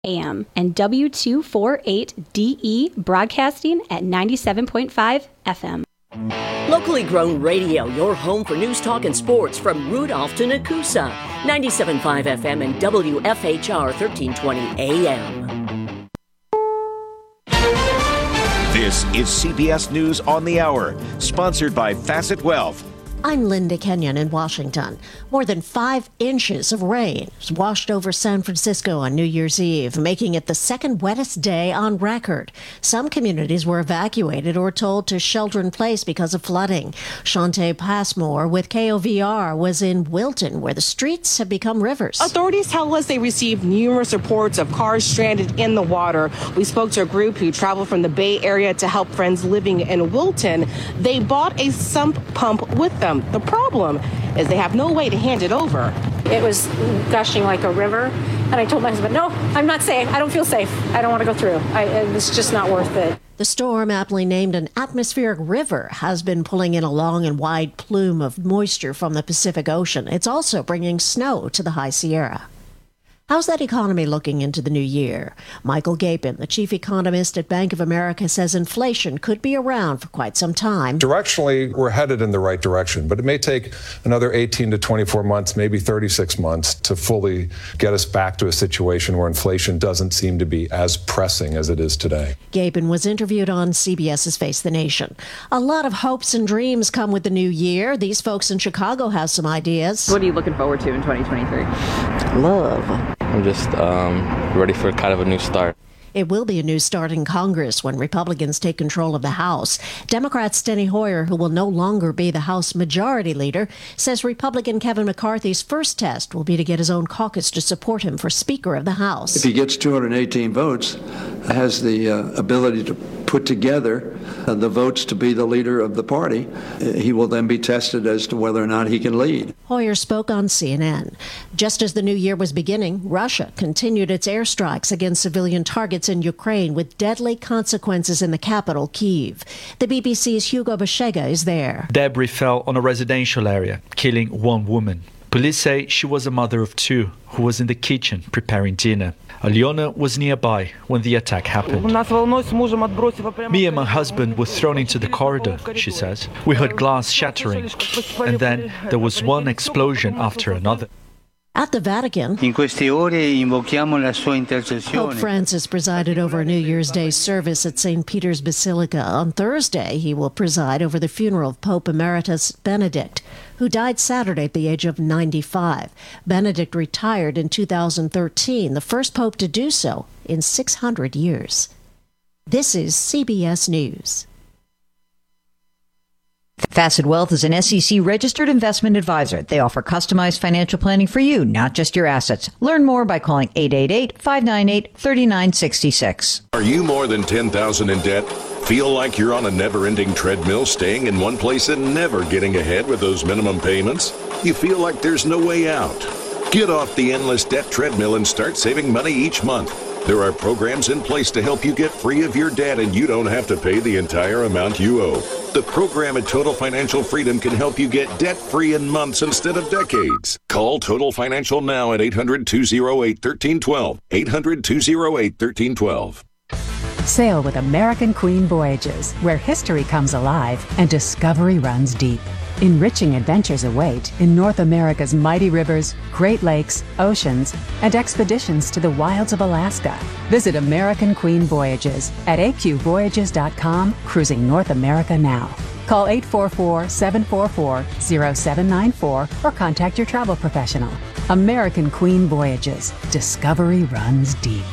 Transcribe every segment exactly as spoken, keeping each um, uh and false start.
A M and W two forty-eight D E broadcasting at ninety-seven point five F M. Locally grown radio, your home for news, talk, and sports from Rudolph to Nakusa. ninety-seven point five F M and W F H R thirteen twenty A M. This is C B S News on the Hour, sponsored by Facet Wealth. I'm Linda Kenyon in Washington. More than five inches of rain washed over San Francisco on New Year's Eve, making it the second wettest day on record. Some communities were evacuated or told to shelter in place because of flooding. Shantae Passmore with K O V R was in Wilton, where the streets have become rivers. Authorities tell us they received numerous reports of cars stranded in the water. We spoke to a group who traveled from the Bay Area to help friends living in Wilton. They bought a sump pump with them. The problem is they have no way to hand it over. It was gushing like a river, and I told my husband, no, I'm not safe. I don't feel safe. I don't want to go through. I, it's just not worth it. The storm, aptly named an atmospheric river, has been pulling in a long and wide plume of moisture from the Pacific Ocean. It's also bringing snow to the High Sierra. How's that economy looking into the new year? Michael Gapin, the chief economist at Bank of America, says inflation could be around for quite some time. Directionally, we're headed in the right direction, but it may take another eighteen to twenty-four months, maybe thirty-six months to fully get us back to a situation where inflation doesn't seem to be as pressing as it is today. Gapin was interviewed on CBS's Face the Nation. A lot of hopes and dreams come with the new year. These folks in Chicago have some ideas. What are you looking forward to in twenty twenty-three? Love. I'm just um, ready for kind of a new start. It will be a new start in Congress when Republicans take control of the House. Democrat Steny Hoyer, who will no longer be the House Majority Leader, says Republican Kevin McCarthy's first test will be to get his own caucus to support him for Speaker of the House. If he gets two hundred eighteen votes, has the uh, ability to put together uh, the votes to be the leader of the party, uh, he will then be tested as to whether or not he can lead. Hoyer spoke on C N N. Just as the new year was beginning, Russia continued its airstrikes against civilian targets in Ukraine with deadly consequences in the capital, Kyiv. The B B C's Hugo Bashega is there. Debris fell on a residential area, killing one woman. Police say she was a mother of two who was in the kitchen preparing dinner. Alyona was nearby when the attack happened. Me and my husband were thrown into the corridor, she says. We heard glass shattering, and then there was one explosion after another. At the Vatican, Pope Francis presided over a New Year's Day service at Saint Peter's Basilica. On Thursday, he will preside over the funeral of Pope Emeritus Benedict, who died Saturday at the age of ninety-five. Benedict retired in two thousand thirteen, the first pope to do so in six hundred years. This is C B S News. Facet Wealth is an S E C-registered investment advisor. They offer customized financial planning for you, not just your assets. Learn more by calling eight eight eight, five nine eight, three nine six six. Are you more than ten thousand dollars in debt? Feel like you're on a never-ending treadmill, staying in one place and never getting ahead with those minimum payments? You feel like there's no way out? Get off the endless debt treadmill and start saving money each month. There are programs in place to help you get free of your debt, and you don't have to pay the entire amount you owe. The program at Total Financial Freedom can help you get debt-free in months instead of decades. Call Total Financial now at eight hundred, two oh eight, one three one two. eight hundred, two oh eight, one three one two. Sail with American Queen Voyages, where history comes alive and discovery runs deep. Enriching adventures await in North America's mighty rivers, Great Lakes, oceans, and expeditions to the wilds of Alaska. Visit American Queen Voyages at a q voyages dot com, cruising North America now. Call eight four four, seven four four, zero seven nine four or contact your travel professional. American Queen Voyages. Discovery runs deep.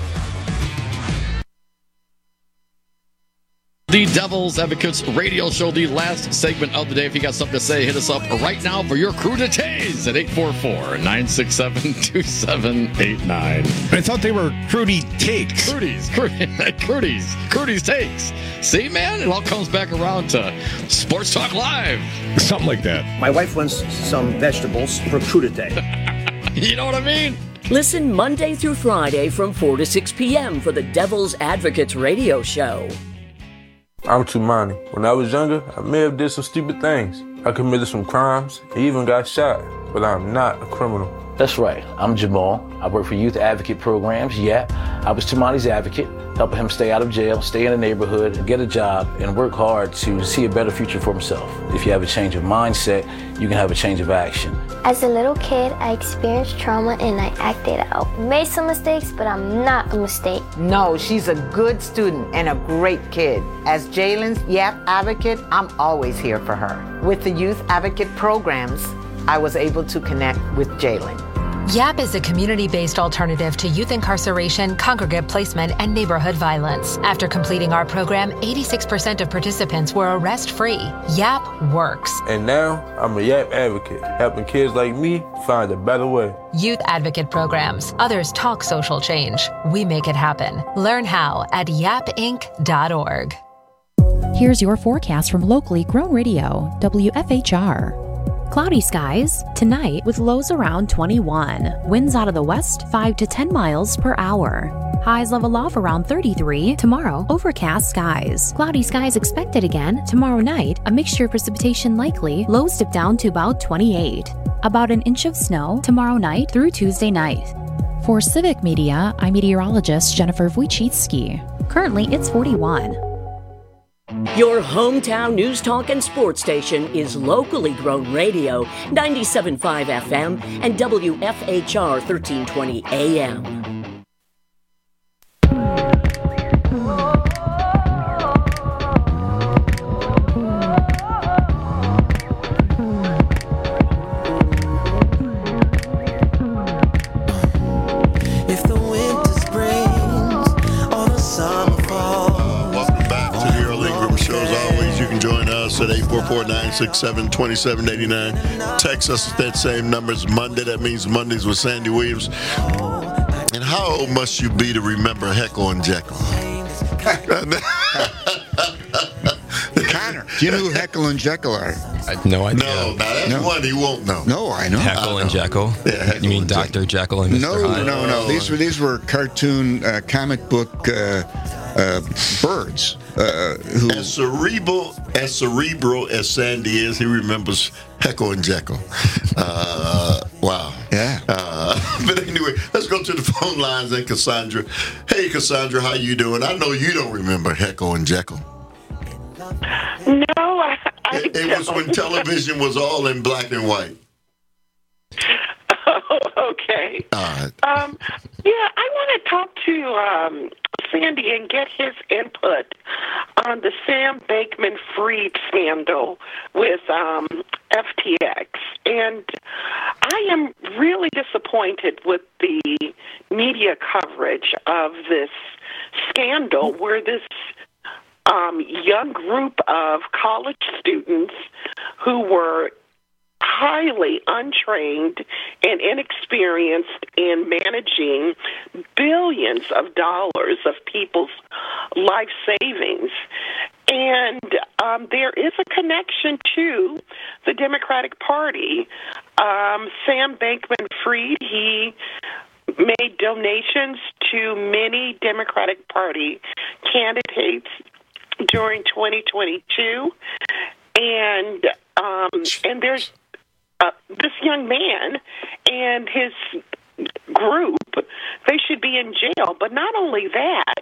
The Devil's Advocates radio show, the last segment of the day. If you got something to say, hit us up right now for your cruditays at eight four four, nine six seven, two seven eight nine. I thought they were Crudy Takes. Crudies, Crudies, Crudies Takes. See, man, it all comes back around to Sports Talk Live. Something like that. My wife wants some vegetables for crudité. You know what I mean? Listen Monday through Friday from four to six p.m. for the Devil's Advocates radio show. I'm Tumani. When I was younger, I may have did some stupid things. I committed some crimes, and even got shot, but I'm not a criminal. That's right. I'm Jamal. I work for Youth Advocate Programs, YAP. I was Tamani's advocate, helping him stay out of jail, stay in the neighborhood, get a job, and work hard to see a better future for himself. If you have a change of mindset, you can have a change of action. As a little kid, I experienced trauma and I acted out. Made some mistakes, but I'm not a mistake. No, she's a good student and a great kid. As Jalen's YAP advocate, I'm always here for her. With the Youth Advocate Programs, I was able to connect with Jalen. YAP is a community-based alternative to youth incarceration, congregate placement, and neighborhood violence. After completing our program, eighty-six percent of participants were arrest-free. YAP works. And now, I'm a YAP advocate, helping kids like me find a better way. Youth Advocate Programs. Others talk social change. We make it happen. Learn how at yap inc dot org. Here's your forecast from locally grown radio, W F H R. Cloudy skies tonight with lows around twenty-one. Winds out of the west five to ten miles per hour. Highs level off around thirty-three. Tomorrow, overcast skies. Cloudy skies expected again tomorrow night. A mixture of precipitation likely. Lows dip down to about twenty-eight. About an inch of snow tomorrow night through Tuesday night. For Civic Media, I'm meteorologist Jennifer Wojcicki. Currently, it's forty-one. Your hometown news talk and sports station is locally grown radio, ninety-seven point five F M and W F H R thirteen twenty A M. At eight four four, nine six seven, two seven eight nine. Text us at that same number. It's Monday. That means Mondays with Sandy Williams. And how old must you be to remember Heckle and Jekyll? Connor, do you know who Heckle and Jekyll are? I no idea. No, now that's No. one he won't know. No, I know. Heckle and Jekyll. Yeah, Heckle you mean and Doctor Jekyll and Mister No, Hyde? no, no. These were these were cartoon uh, comic book uh, uh, birds. Uh, who As cerebral as cerebral as Sandy is, he remembers Heckle and Jekyll. Uh, wow. Yeah. Uh, but anyway, let's go to the phone lines and Cassandra. Hey, Cassandra, how you doing? I know you don't remember Heckle and Jekyll. No, I, I It, it was when television was all in black and white. Oh, okay. All right. Um, yeah, I want to talk to um, Sandy and get his input on the Sam Bankman-Fried scandal with um, F T X. And I am really disappointed with the media coverage of this scandal where this um, young group of college students who were highly untrained and inexperienced in managing billions of dollars of people's life savings. And um, there is a connection to the Democratic Party. Um, Sam Bankman-Fried, he made donations to many Democratic Party candidates during twenty twenty-two. And um, and there's Uh, this young man and his group, they should be in jail. But not only that,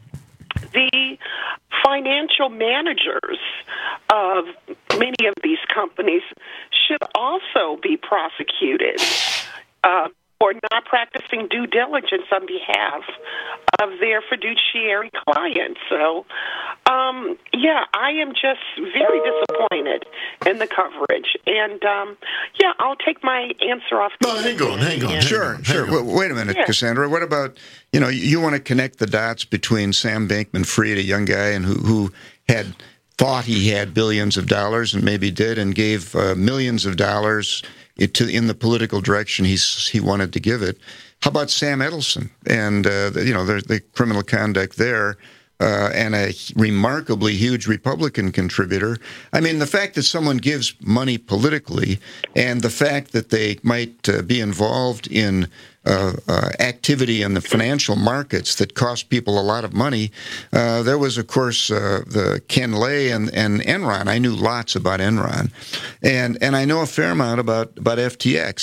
the financial managers of many of these companies should also be prosecuted uh, for not practicing due diligence on behalf of their fiduciary clients. So, um, yeah, I am just very disappointed in the coverage. And, um, yeah, I'll take my answer off. No, hang on, hang on. Sure, hang sure. on. Well, wait a minute, Yeah. Cassandra. What about, you know, you want to connect the dots between Sam Bankman-Fried, a young guy, and who, who had thought he had billions of dollars and maybe did and gave uh, millions of dollars to in the political direction he's, he wanted to give it. How about Sam Edelson and, uh, the, you know, the, the criminal conduct there uh, and a remarkably huge Republican contributor? I mean, the fact that someone gives money politically and the fact that they might uh, be involved in uh, uh, activity in the financial markets that cost people a lot of money. Uh, there was, of course, uh, the Ken Lay and, and Enron. I knew lots about Enron. And, and I know a fair amount about, about F T X.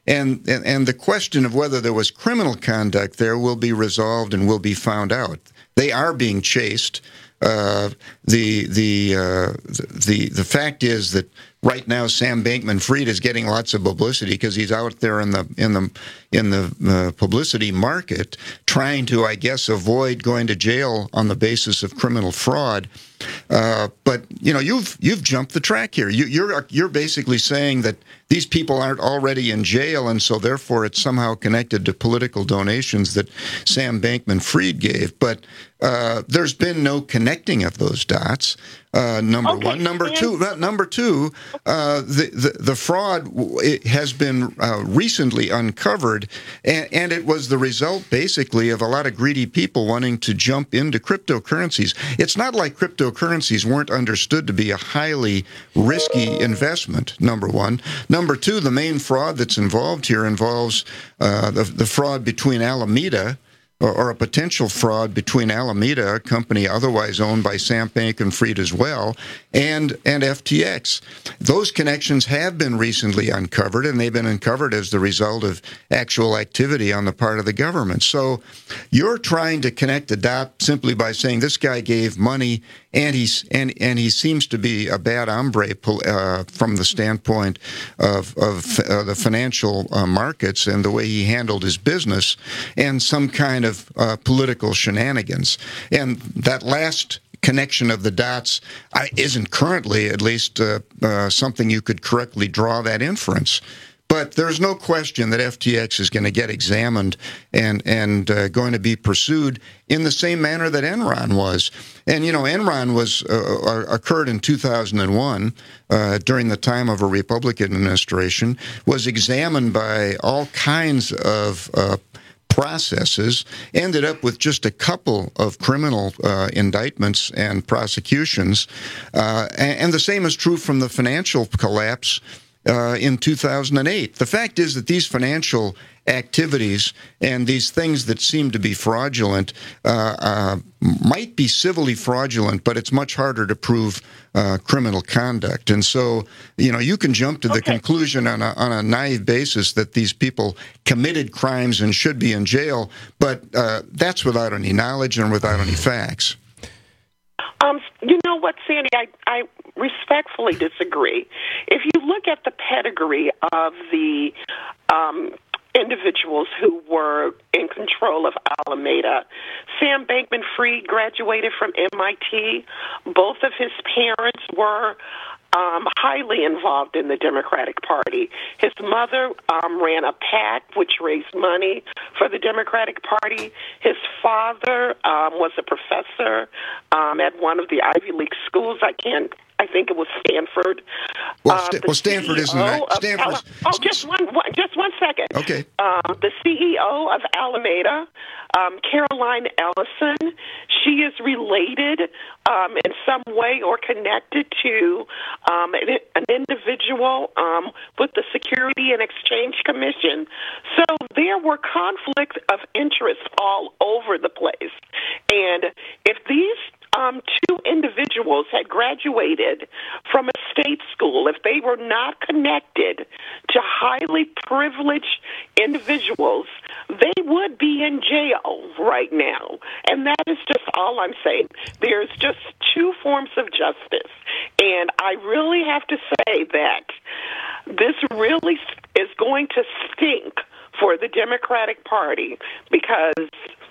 And, and and the question of whether there was criminal conduct there will be resolved and will be found out. They are being chased. Uh, the the uh, the the fact is that right now Sam Bankman-Fried is getting lots of publicity because he's out there in the in the in the uh, publicity market trying to, I guess, avoid going to jail on the basis of criminal fraud. Uh, but you know, you've you've jumped the track here. You, you're you're basically saying that these people aren't already in jail, and so therefore it's somehow connected to political donations that Sam Bankman-Fried gave. But uh, there's been no connecting of those dots. Uh, number okay, one, number and- two, uh, number two. Uh, the, the the fraud it has been uh, recently uncovered, and, and it was the result basically of a lot of greedy people wanting to jump into cryptocurrencies. It's not like cryptocurrencies weren't understood to be a highly risky investment. Number one. Number two, the main fraud that's involved here involves uh, the the fraud between Alameda. Or, or a potential fraud between Alameda, a company otherwise owned by Sam Bankman-Fried as well, and and F T X. Those connections have been recently uncovered, and they've been uncovered as the result of actual activity on the part of the government. So you're trying to connect the dot simply by saying this guy gave money, and he's and and he seems to be a bad hombre uh, from the standpoint of of uh, the financial uh, markets and the way he handled his business, and some kind of uh, political shenanigans. And that last connection of the dots I, isn't currently, at least, uh, uh, something you could correctly draw that inference. But there's no question that F T X is going to get examined and and uh, going to be pursued in the same manner that Enron was. And you know, Enron was uh, occurred in two thousand one uh, during the time of a Republican administration, was examined by all kinds of uh, processes, ended up with just a couple of criminal uh, indictments and prosecutions. Uh, and, and the same is true from the financial collapse uh, in two thousand eight. The fact is that these financial activities and these things that seem to be fraudulent uh, uh, might be civilly fraudulent, but it's much harder to prove uh, criminal conduct. And so, you know, you can jump to the okay. conclusion on a, on a naive basis that these people committed crimes and should be in jail, but uh, that's without any knowledge and without any facts. Um, you know what, Sandy, I, I respectfully disagree. If you look at the pedigree of the um, individuals who were in control of Alameda, Sam Bankman-Fried graduated from M I T. Both of his parents were Um, highly involved in the Democratic Party. His mother um, ran a PAC, which raised money for the Democratic Party. His father um, was a professor um, at one of the Ivy League schools. I can't. I think it was Stanford. Well, uh, St- well Stanford isn't. Al- Stanford. Oh, just one, one, just one second. Okay. Um, the C E O of Alameda, um, Caroline Ellison. She is related um, in some way or connected to um, an, an individual um, with the Security and Exchange Commission. So there were conflicts of interest all over the place. And if these Um, two individuals had graduated from a state school, if they were not connected to highly privileged individuals, they would be in jail right now. And that is just all I'm saying. There's just two forms of justice. And I really have to say that this really is going to stink for the Democratic Party because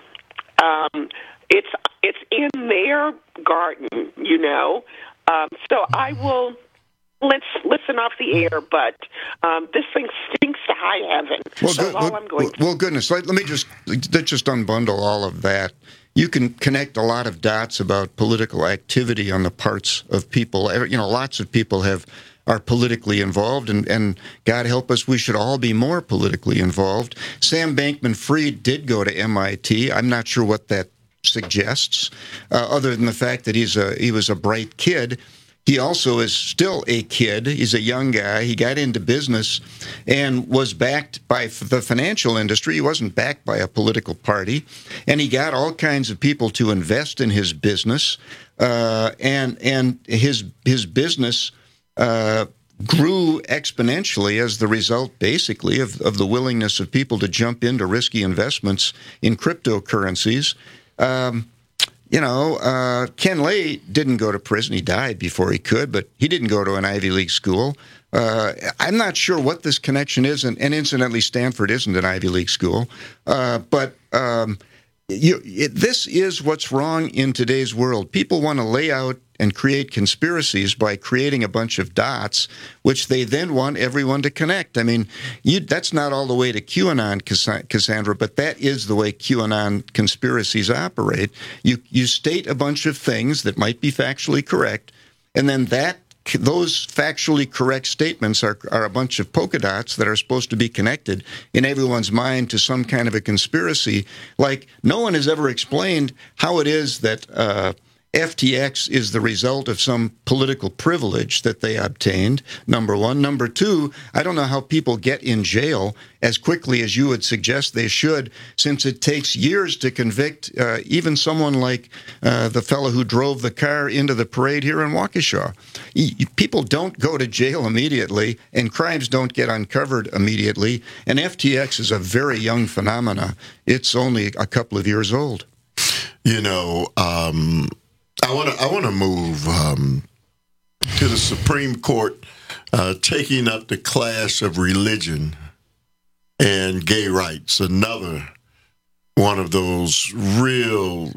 um, it's it's in their garden, you know. Um, so I will let's listen off the air, but um, this thing stinks to high heaven. Well, That's good, all well, I'm going to well, goodness, let, let me just let's just unbundle all of that. You can connect a lot of dots about political activity on the parts of people. You know, lots of people have are politically involved, and, and God help us, we should all be more politically involved. Sam Bankman-Fried did go to M I T. I'm not sure what that suggests, uh, other than the fact that he's a he was a bright kid. He also is still a kid. He's a young guy. He got into business and was backed by the financial industry. He wasn't backed by a political party. And he got all kinds of people to invest in his business. Uh, and and his his business uh, grew exponentially as the result, basically, of, of the willingness of people to jump into risky investments in cryptocurrencies. Um, you know, uh, Ken Lay didn't go to prison. He died before he could, but he didn't go to an Ivy League school. Uh, I'm not sure what this connection is, and, and incidentally, Stanford isn't an Ivy League school. Uh, but um, you, it, this is what's wrong in today's world. People want to lay out and create conspiracies by creating a bunch of dots, which they then want everyone to connect. I mean, you, that's not all the way to QAnon, Cassandra, but that is the way QAnon conspiracies operate. You you state a bunch of things that might be factually correct, and then that those factually correct statements are, are a bunch of polka dots that are supposed to be connected in everyone's mind to some kind of a conspiracy. Like, no one has ever explained how it is that uh, F T X is the result of some political privilege that they obtained, number one. Number two, I don't know how people get in jail as quickly as you would suggest they should, since it takes years to convict uh, even someone like uh, the fellow who drove the car into the parade here in Waukesha. People don't go to jail immediately, and crimes don't get uncovered immediately, and F T X is a very young phenomena. It's only a couple of years old. You know, um... I want to I want to move um, to the Supreme Court uh, taking up the clash of religion and gay rights, another one of those real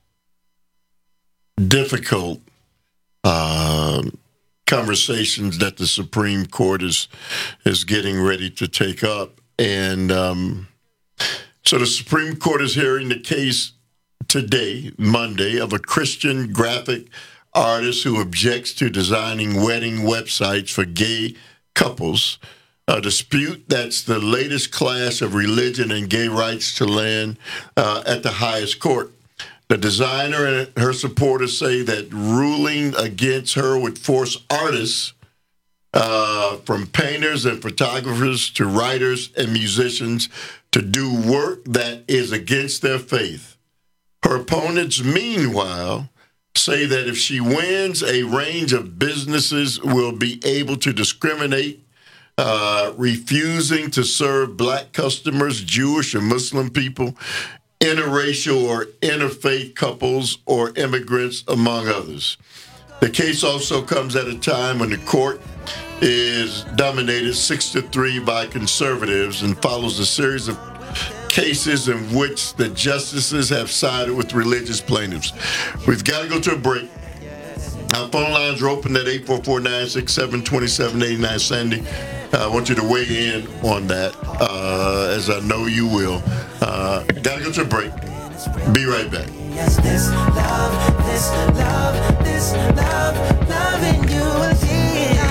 difficult uh, conversations that the Supreme Court is is getting ready to take up. And um, so the Supreme Court is hearing the case today, Monday, of a Christian graphic artist who objects to designing wedding websites for gay couples, a dispute that's the latest clash of religion and gay rights to land uh, at the highest court. The designer and her supporters say that ruling against her would force artists, uh, from painters and photographers to writers and musicians, to do work that is against their faith. Her opponents, meanwhile, say that if she wins, a range of businesses will be able to discriminate, uh, refusing to serve black customers, Jewish or Muslim people, interracial or interfaith couples, or immigrants, among others. The case also comes at a time when the court is dominated six to three by conservatives and follows a series of cases in which the justices have sided with religious plaintiffs. We've got to go to a break. Our phone lines are open at eight four four, nine six seven, two seven eight nine. Sandy, I want you to weigh in on that, uh, as I know you will. Uh, got to go to a break. Be right back. Yes, this love, this love, this love, loving you again.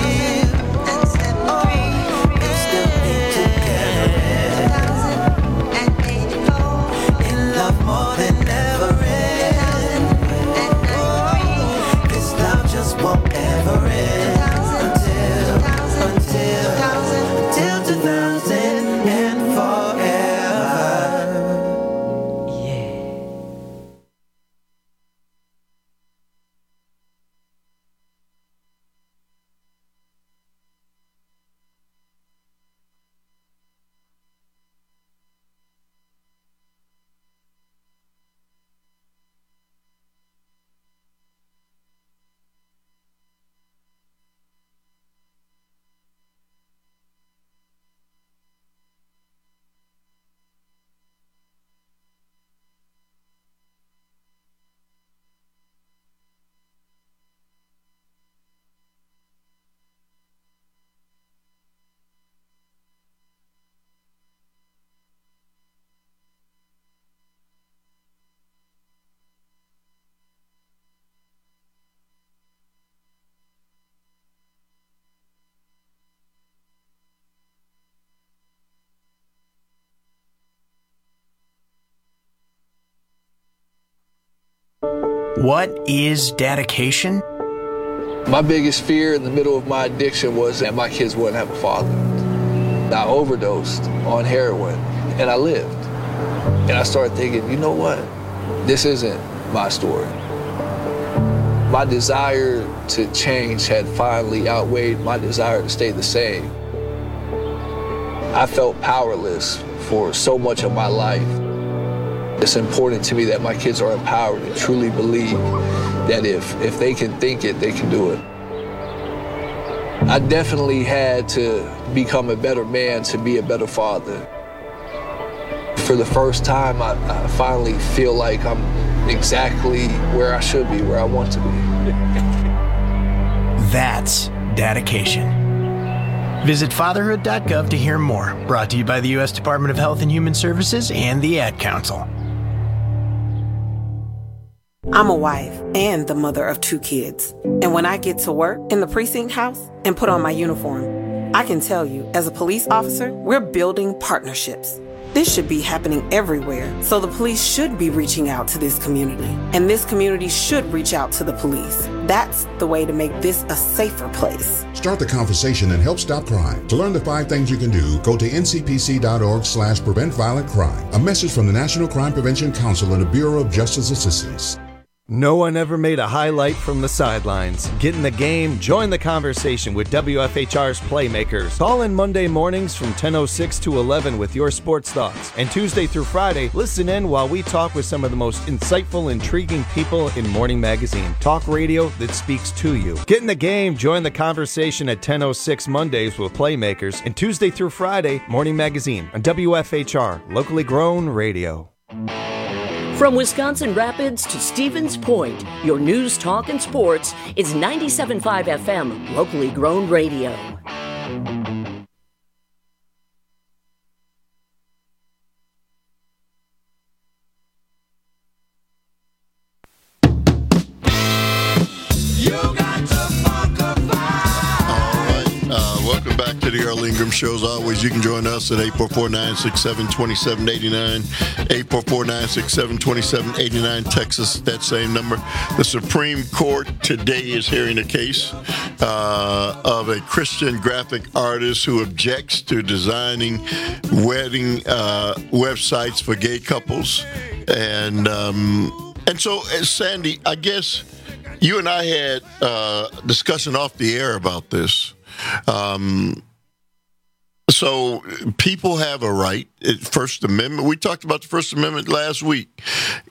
More than ever end. Oh, this love just won't ever end until, until, until two thousand and forever. Yeah. What is dedication? My biggest fear in the middle of my addiction was that my kids wouldn't have a father. I overdosed on heroin, and I lived. And I started thinking, you know what? This isn't my story. My desire to change had finally outweighed my desire to stay the same. I felt powerless for so much of my life. It's important to me that my kids are empowered and truly believe that if, if they can think it, they can do it. I definitely had to become a better man to be a better father. For the first time, I, I finally feel like I'm exactly where I should be, where I want to be. That's dedication. Visit fatherhood dot gov to hear more. Brought to you by the U S Department of Health and Human Services and the Ad Council. I'm a wife and the mother of two kids. And when I get to work in the precinct house and put on my uniform, I can tell you, as a police officer, we're building partnerships. This should be happening everywhere, so the police should be reaching out to this community, and this community should reach out to the police. That's the way to make this a safer place. Start the conversation and help stop crime. To learn the five things you can do, go to N C P C dot org slash prevent violent crime. A message from the National Crime Prevention Council and the Bureau of Justice Assistance. No one ever made a highlight from the sidelines. Get in the game, join the conversation with W F H R's Playmakers. Call in Monday mornings from ten oh six to eleven with your sports thoughts. And Tuesday through Friday, listen in while we talk with some of the most insightful, intriguing people in Morning Magazine. Talk radio that speaks to you. Get in the game, join the conversation at ten oh six Mondays with Playmakers. And Tuesday through Friday, Morning Magazine on W F H R, locally grown radio. From Wisconsin Rapids to Stevens Point, your news, talk, and sports is ninety-seven point five F M, locally grown radio. The Earl Ingram Show. As always, you can join us at eight four four, nine six seven, two seven eight nine, eight four four, nine six seven, two seven eight nine, Texas, that same number. The Supreme Court today is hearing a case uh, of a Christian graphic artist who objects to designing wedding uh, websites for gay couples. And, um, and so, uh, Sandy, I guess you and I had uh, discussion off the air about this. Um, So people have a right, First Amendment. We talked about the First Amendment last week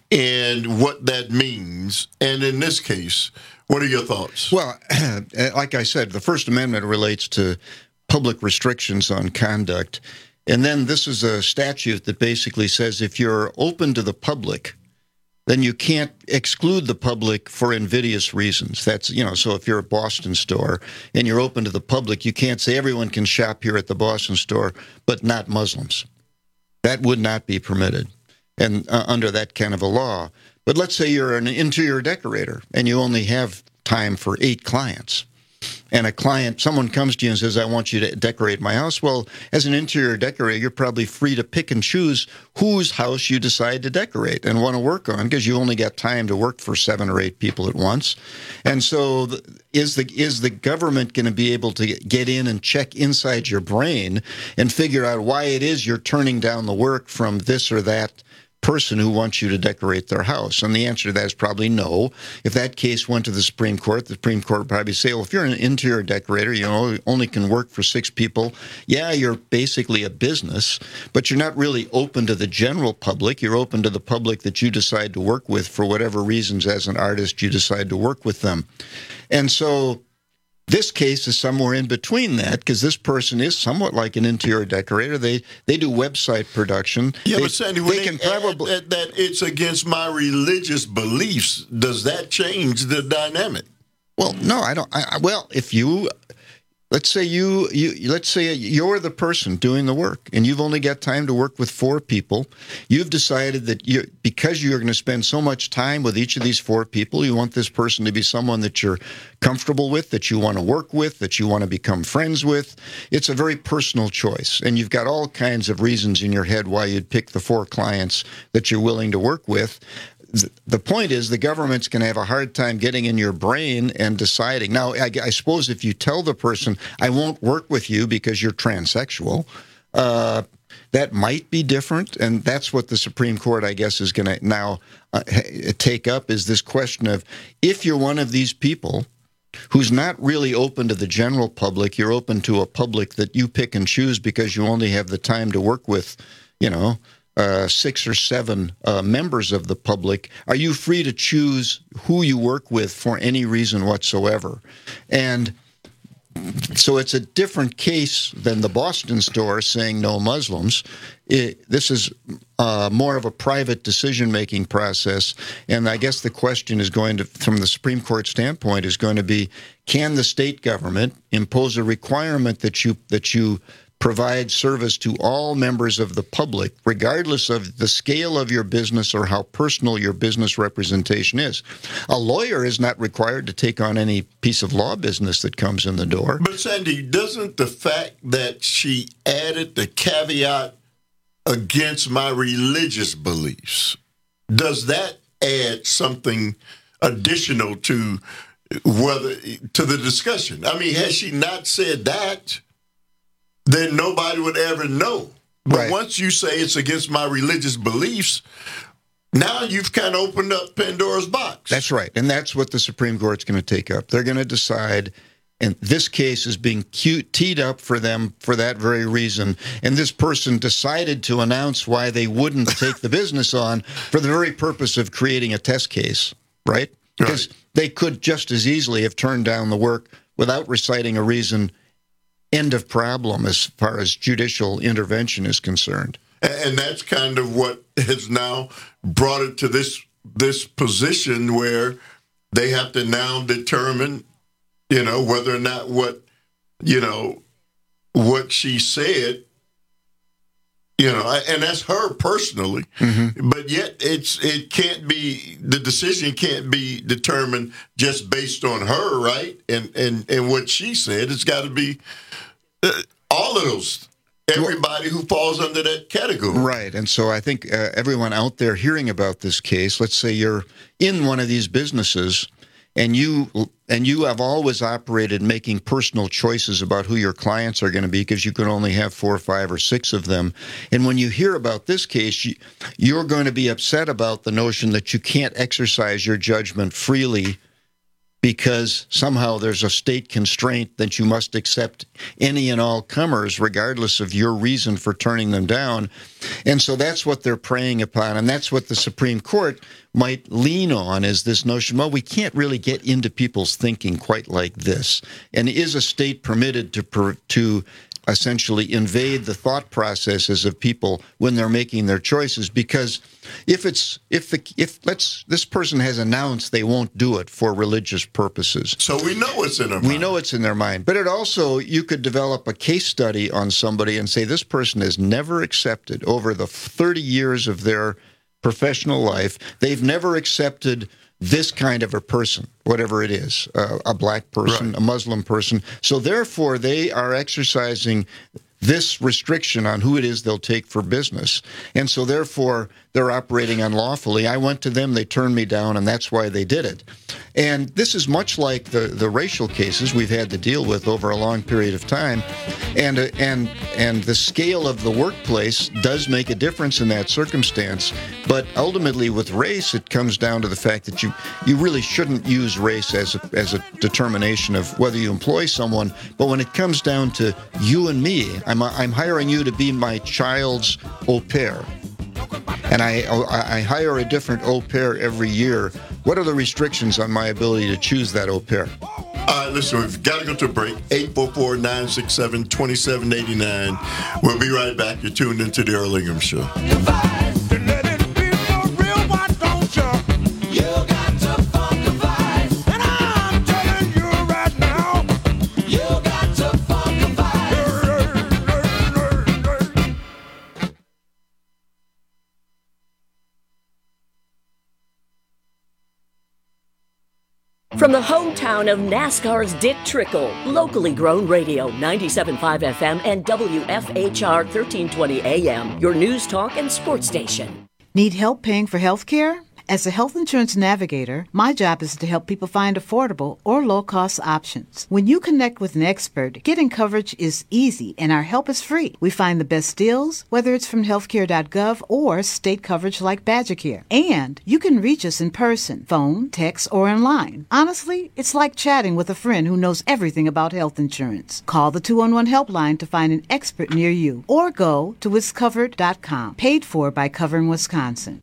and what that means. And in this case, what are your thoughts? Well, like I said, the First Amendment relates to public restrictions on conduct. And then this is a statute that basically says if you're open to the public, then you can't exclude the public for invidious reasons. That's, you know, so if you're a Boston store and you're open to the public, you can't say everyone can shop here at the Boston store, but not Muslims. That would not be permitted and uh, under that kind of a law. But let's say you're an interior decorator and you only have time for eight clients. And a client, someone comes to you and says, I want you to decorate my house. Well, as an interior decorator, you're probably free to pick and choose whose house you decide to decorate and want to work on because you only got time to work for seven or eight people at once. And so is the is the government going to be able to get in and check inside your brain and figure out why it is you're turning down the work from this or that person who wants you to decorate their house? And the answer to that is probably no. If that case went to the Supreme Court, the Supreme Court would probably say, well, if you're an interior decorator, you know, only can work for six people. Yeah, you're basically a business, but you're not really open to the general public. You're open to the public that you decide to work with for whatever reasons as an artist you decide to work with them. And so this case is somewhere in between that because this person is somewhat like an interior decorator. They they do website production. Yeah, they, but Sandy, when they they can probably that, that it's against my religious beliefs, does that change the dynamic? Well, no, I don't. I, well, if you let's say you you let's say you're the person doing the work, and you've only got time to work with four people. You've decided that you because you're going to spend so much time with each of these four people, you want this person to be someone that you're comfortable with, that you want to work with, that you want to become friends with. It's a very personal choice, and you've got all kinds of reasons in your head why you'd pick the four clients that you're willing to work with. The point is the government's going to have a hard time getting in your brain and deciding. Now, I, I suppose if you tell the person, I won't work with you because you're transsexual, uh, that might be different, and that's what the Supreme Court, I guess, is going to now uh, take up, is this question of, if you're one of these people who's not really open to the general public, you're open to a public that you pick and choose because you only have the time to work with, you know, uh, six or seven uh, members of the public, are you free to choose who you work with for any reason whatsoever? And so it's a different case than the Boston store saying no Muslims. It, this is uh, more of a private decision-making process, and I guess the question is going to, from the Supreme Court standpoint, is going to be: can the state government impose a requirement that you that you provide service to all members of the public, regardless of the scale of your business or how personal your business representation is? A lawyer is not required to take on any piece of law business that comes in the door. But Sandy, doesn't the fact that she added the caveat against my religious beliefs, does that add something additional to whether to the discussion? I mean, had she not said that, then nobody would ever know. But right. Once you say it's against my religious beliefs, now you've kind of opened up Pandora's box. That's right. And that's what the Supreme Court's going to take up. They're going to decide, and this case is being cute, teed up for them for that very reason. And this person decided to announce why they wouldn't take the business on for the very purpose of creating a test case, right? Because right. They could just as easily have turned down the work without reciting a reason. End of problem as far as judicial intervention is concerned. And that's kind of what has now brought it to this this position where they have to now determine, you know, whether or not what, you know, what she said, you know, and that's her personally, mm-hmm. but yet it's it can't be, the decision can't be determined just based on her, right? And and and what she said. It's got to be uh, all of those, everybody who falls under that category. Right. And so I think uh, everyone out there hearing about this case, let's say you're in one of these businesses and you and you have always operated making personal choices about who your clients are going to be because you can only have four or five or six of them. And when you hear about this case, you, you're going to be upset about the notion that you can't exercise your judgment freely because somehow there's a state constraint that you must accept any and all comers, regardless of your reason for turning them down. And so that's what they're preying upon, and that's what the Supreme Court might lean on, is this notion, well, we can't really get into people's thinking quite like this. And is a state permitted to per, to essentially invade the thought processes of people when they're making their choices? Because if it's if the if let's this person has announced they won't do it for religious purposes, so we know it's in their we mind. know it's in their mind. But it also, you could develop a case study on somebody and say this person has never accepted over the thirty years of their professional life, they've never accepted this kind of a person, whatever it is, uh, a black person, right. a Muslim person. So therefore, they are exercising this restriction on who it is they'll take for business. And so therefore, they're operating unlawfully. I went to them, they turned me down, and that's why they did it. And this is much like the, the racial cases we've had to deal with over a long period of time. And, uh, and, and the scale of the workplace does make a difference in that circumstance. But ultimately, with race, it comes down to the fact that you, you really shouldn't use race as a, as a determination of whether you employ someone. But when it comes down to you and me, I'm, I'm hiring you to be my child's au pair. And I, I hire a different au pair every year. What are the restrictions on my ability to choose that au pair? All right, listen, we've got to go to a break. eight four four, nine six seven, two seven eight nine. We'll be right back. You're tuned into the Earl Ingham Show. From the hometown of NASCAR's Dick Trickle, locally grown radio, ninety-seven point five F M and W F H R thirteen twenty A M, your news talk and sports station. Need help paying for health care? As a health insurance navigator, my job is to help people find affordable or low-cost options. When you connect with an expert, getting coverage is easy and our help is free. We find the best deals, whether it's from healthcare dot gov or state coverage like BadgerCare. And you can reach us in person, phone, text, or online. Honestly, it's like chatting with a friend who knows everything about health insurance. Call the two one one helpline to find an expert near you or go to wis covered dot com. Paid for by Covering Wisconsin.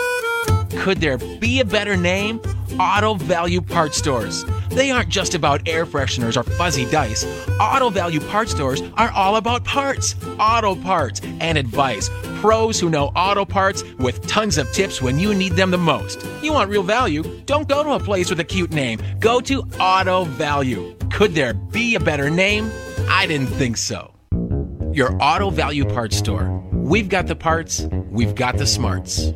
Could there be a better name? Auto Value Parts Stores. They aren't just about air fresheners or fuzzy dice. Auto Value Parts Stores are all about parts, auto parts, and advice. Pros who know auto parts with tons of tips when you need them the most. You want real value? Don't go to a place with a cute name. Go to Auto Value. Could there be a better name? I didn't think so. Your Auto Value Parts Store. We've got the parts, we've got the smarts.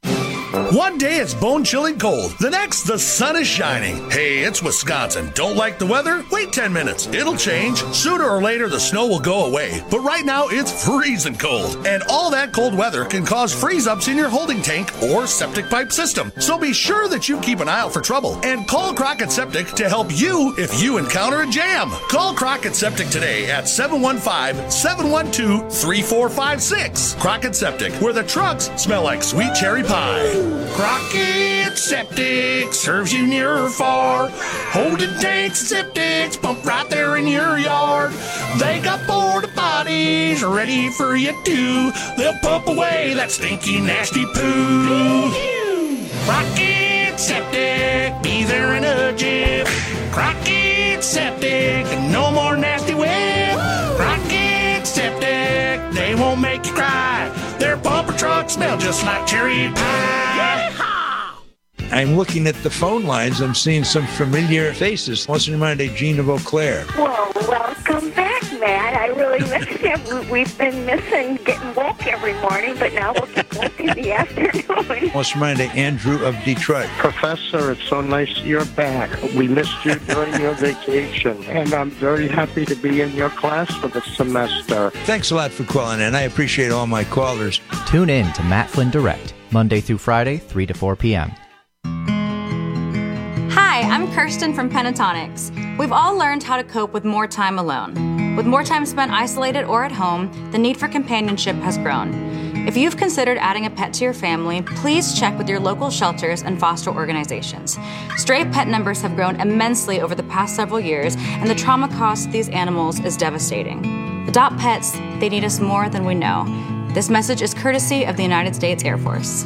One day it's bone-chilling cold. The next, the sun is shining. Hey, it's Wisconsin. Don't like the weather? Wait ten minutes. It'll change. Sooner or later, the snow will go away. But right now, it's freezing cold. And all that cold weather can cause freeze-ups in your holding tank or septic pipe system. So be sure that you keep an eye out for trouble. And call Crockett Septic to help you if you encounter a jam. Call Crockett Septic today at seven one five, seven one two, three four five six. Crockett Septic, where the trucks smell like sweet cherry pie. Crockett Septic serves you near or far. Holding tanks and septics pump right there in your yard. They got porta potties ready for you too. They'll pump away that stinky, nasty poo. Crockett Septic, be there in a jiff. Crockett Septic, no more nasty whip. Crockett Septic, they won't make you cry. Their bumper trucks smell just like cherry pie. I'm looking at the phone lines. I'm seeing some familiar faces. What's in mind of Gene of Eau Claire? Well, welcome back, Matt. I really miss you. We've been missing getting woke every morning, but now we'll get woke in the afternoon. What's in mind of Andrew of Detroit? Professor, it's so nice you're back. We missed you during your vacation, and I'm very happy to be in your class for the semester. Thanks a lot for calling in. I appreciate all my callers. Tune in to Matt Flynn Direct, Monday through Friday, three to four p.m. Hi, I'm Kirsten from Pentatonics. We've all learned how to cope with more time alone. With more time spent isolated or at home, the need for companionship has grown. If you've considered adding a pet to your family, please check with your local shelters and foster organizations. Stray pet numbers have grown immensely over the past several years, and the trauma cost of these animals is devastating. Adopt pets, they need us more than we know. This message is courtesy of the United States Air Force.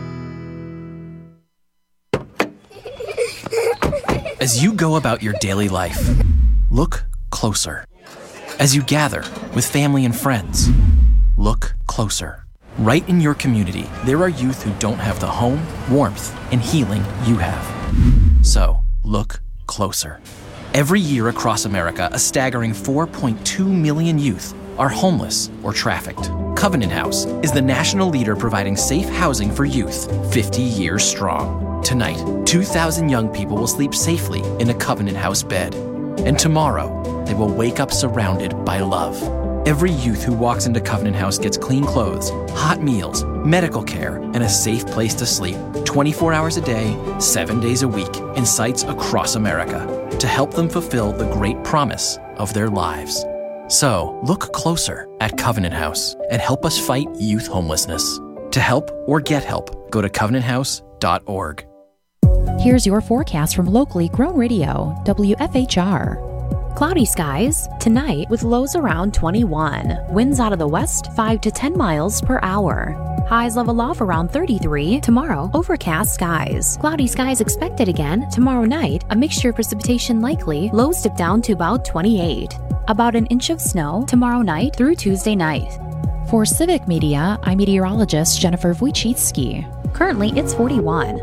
As you go about your daily life, look closer. As you gather with family and friends, look closer. Right in your community, there are youth who don't have the home, warmth, and healing you have. So, look closer. Every year across America, a staggering four point two million youth are homeless or trafficked. Covenant House is the national leader providing safe housing for youth, fifty years strong. Tonight, two thousand young people will sleep safely in a Covenant House bed. And tomorrow, they will wake up surrounded by love. Every youth who walks into Covenant House gets clean clothes, hot meals, medical care, and a safe place to sleep twenty-four hours a day, seven days a week, in sites across America to help them fulfill the great promise of their lives. So, look closer at Covenant House and help us fight youth homelessness. To help or get help, go to covenant house dot org. Here's your forecast from locally grown radio, W F H R. Cloudy skies tonight with lows around twenty-one. Winds out of the west five to ten miles per hour. Highs level off around thirty-three. Tomorrow, overcast skies. Cloudy skies expected again tomorrow night. A mixture of precipitation likely. Lows dip down to about twenty-eight. About an inch of snow tomorrow night through Tuesday night. For Civic Media, I'm meteorologist Jennifer Wojcicki. Currently, it's forty-one.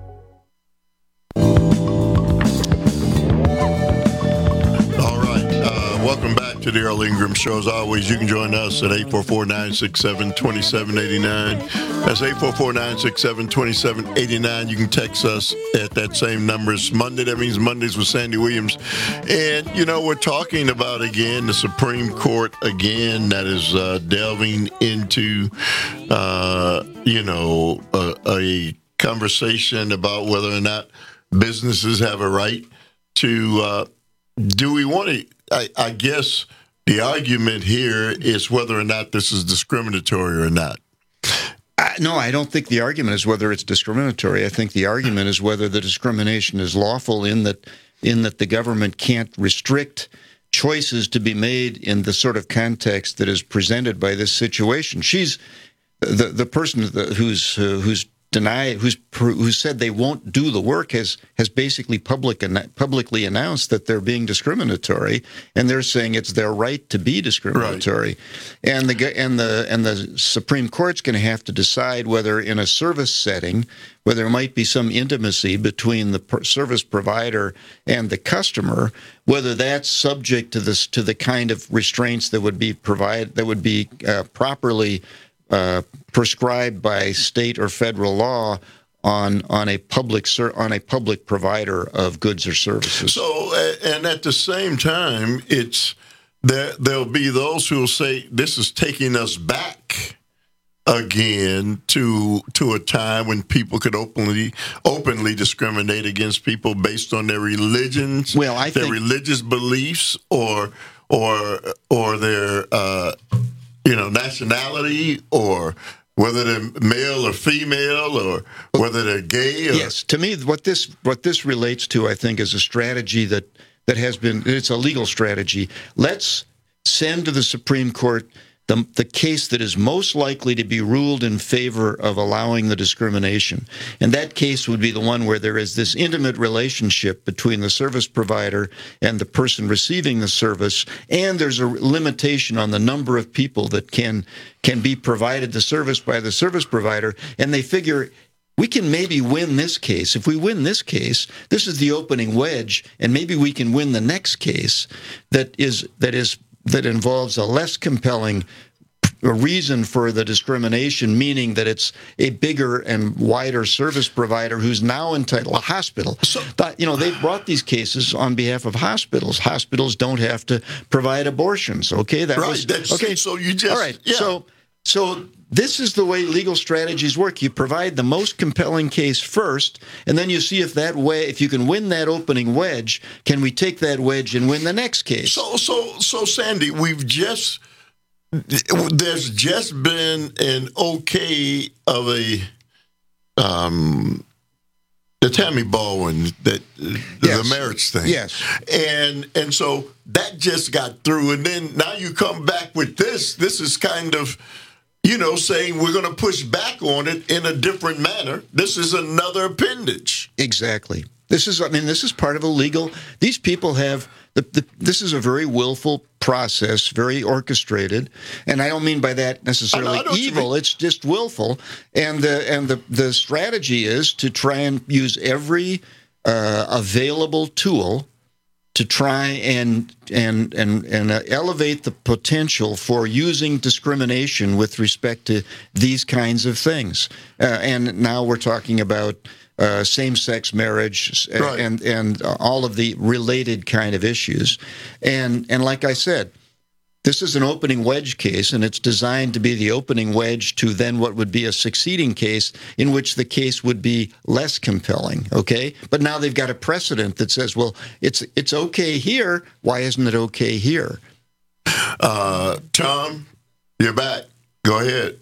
Welcome back to the Earl Ingram Show. As always, you can join us at eight four four, nine six seven, two seven eight nine. That's eight four four, nine six seven, two seven eight nine. You can text us at that same number. It's Monday. That means Mondays with Sandy Williams. And, you know, we're talking about, again, the Supreme Court, again, that is uh, delving into, uh, you know, a, a conversation about whether or not businesses have a right to, uh, do we want to, I, I guess the argument here is whether or not this is discriminatory or not. Uh, no, I don't think the argument is whether it's discriminatory. I think the argument is whether the discrimination is lawful in that in that the government can't restrict choices to be made in the sort of context that is presented by this situation. She's the the person who's uh, who's denied who's who said they won't do the work has has basically public publicly announced that they're being discriminatory, and they're saying it's their right to be discriminatory. Right. And the and the and the Supreme Court's going to have to decide whether in a service setting, where there might be some intimacy between the service provider and the customer, whether that's subject to this to the kind of restraints that would be provide that would be uh, properly Uh, prescribed by state or federal law on on a public ser- on a public provider of goods or services. So, and at the same time, it's there. There'll be those who will say this is taking us back again to to a time when people could openly openly discriminate against people based on their religions, well, I their think- religious beliefs, or or or their. Uh, you know, nationality, or whether they're male or female, or whether they're gay. Or... Yes, to me, what this what this relates to, I think, is a strategy that, that has been, it's a legal strategy. Let's send to the Supreme Court the, the case that is most likely to be ruled in favor of allowing the discrimination. And that case would be the one where there is this intimate relationship between the service provider and the person receiving the service, and there's a limitation on the number of people that can can be provided the service by the service provider, and they figure we can maybe win this case. If we win this case, this is the opening wedge, and maybe we can win the next case that is that is that involves a less compelling a reason for the discrimination, meaning that it's a bigger and wider service provider who's now entitled, a hospital. So, but, you know, they brought these cases on behalf of hospitals. Hospitals don't have to provide abortions. Okay, that right. was That's, okay. So you just all right. Yeah. So so. This is the way legal strategies work. You provide the most compelling case first, and then you see if that way, if you can win that opening wedge, can we take that wedge and win the next case? So, so, so, Sandy, we've just there's just been an okay of a um, the Tammy Baldwin that yes. the marriage thing, yes, and and so that just got through, and then now you come back with this. This is kind of. You know, saying we're going to push back on it in a different manner. This is another appendage. Exactly. This is, I mean, this is part of a legal. These people have, the, the, this is a very willful process, very orchestrated. And I don't mean by that necessarily I know, I know evil. It's just willful. And the, and the, the strategy is to try and use every uh, available tool to try and and and and uh, elevate the potential for using discrimination with respect to these kinds of things. Uh, and now we're talking about uh, same-sex marriage right. and and uh, all of the related kind of issues. And and like I said, this is an opening wedge case, and it's designed to be the opening wedge to then what would be a succeeding case in which the case would be less compelling, okay? But now they've got a precedent that says, well, it's it's okay here. Why isn't it okay here? Uh, Tom, you're back. Go ahead.